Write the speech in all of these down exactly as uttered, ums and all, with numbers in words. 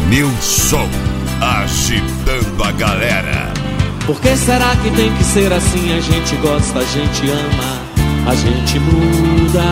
Nilson, agitando a galera. Por que será que tem que ser assim? A gente gosta, a gente ama, a gente muda.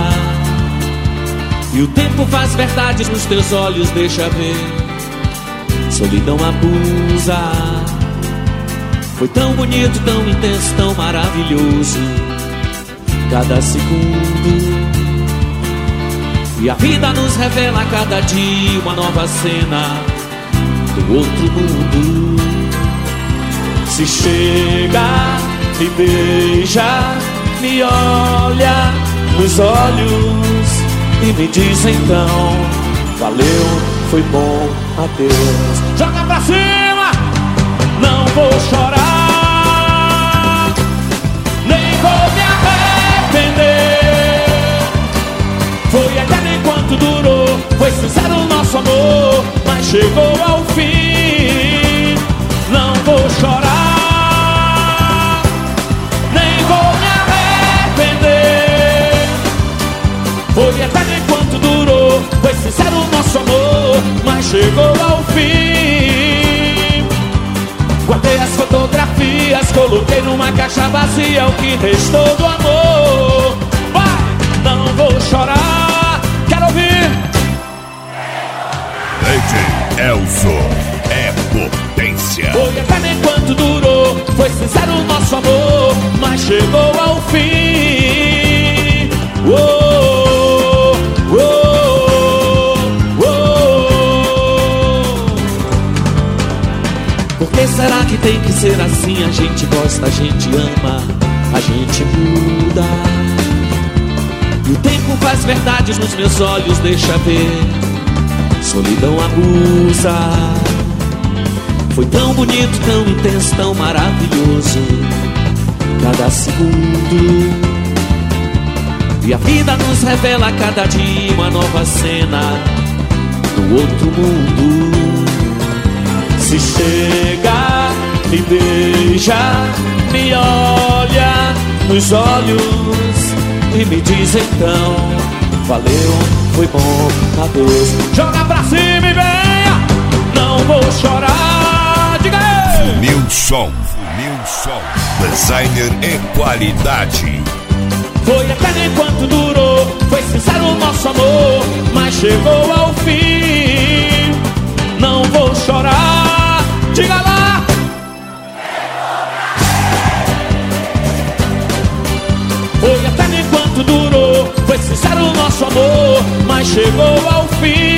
E o tempo faz verdades nos teus olhos, deixa ver. Solidão abusa. Foi tão bonito, tão intenso, tão maravilhoso cada segundo. E a vida nos revela a cada dia uma nova cena do outro mundo. Se chega, me beija, me olha nos olhos e me diz então: valeu, foi bom, adeus. Joga pra cima! Não vou chorar, nem vou me arrepender. Foi eterno enquanto durou, foi sincero o nosso amor, mas chegou ao fim. Não vou chorar, nem vou me arrepender. Foi eterno enquanto durou, foi sincero o nosso amor, mas chegou ao fim. Guardei as fotografias, coloquei numa caixa vazia o que restou do amor. Vai! Não vou chorar, quero ouvir. D J Elson é potência. Foi eterno enquanto durou, foi sincero o nosso amor, mas chegou ao fim. Oh, oh, oh, oh. Por que será que tem que ser assim? A gente gosta, a gente ama, a gente muda. E o tempo faz verdades nos meus olhos, deixa ver. Solidão abusa. Foi tão bonito, tão intenso, tão maravilhoso cada segundo. E a vida nos revela a cada dia uma nova cena do outro mundo. Se chega, me beija, me olha nos olhos e me diz então: valeu, foi bom, adeus. Joga pra cima e venha, não vou chorar. Diga aí! Nilson, Nilson, designer e qualidade. Foi eterno enquanto durou, foi sincero o nosso amor, mas chegou ao fim. Não vou chorar, diga lá! Foi eterno enquanto durou, foi sincero o nosso amor, mas chegou ao fim.